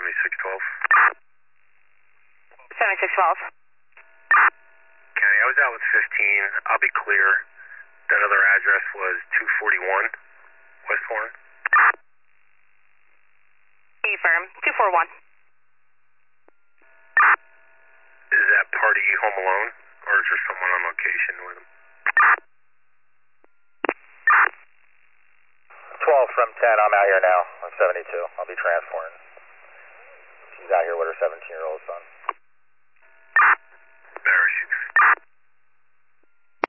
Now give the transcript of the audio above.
7612. 7612. County, I was out with 15. I'll be clear. That other address was 241 West Warren. Affirm. 241. Is that party home alone, or is there someone on location with him? 12 from 10, I'm out here now on 72. I'll be transporting. She's out here with her 17-year-old son.